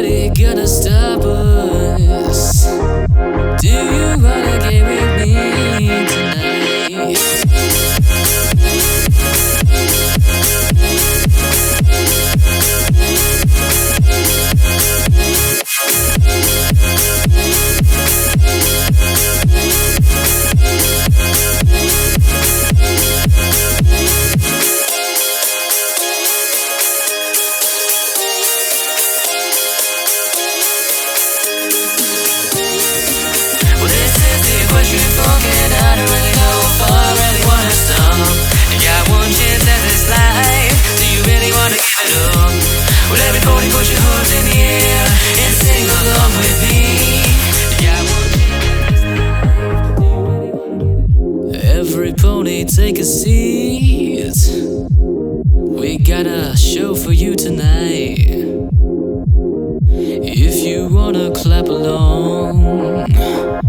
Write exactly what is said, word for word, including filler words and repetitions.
nobody gonna stop us. Do you wanna get with me tonight? Pushing forget, I don't really know if I really wanna stop. You got one chance at this life, do you really wanna give it up? Well, everybody put your hands in the air and sing along with me. You got one chance at this life. Every pony take a seat. We got a show for you tonight. If you wanna clap along,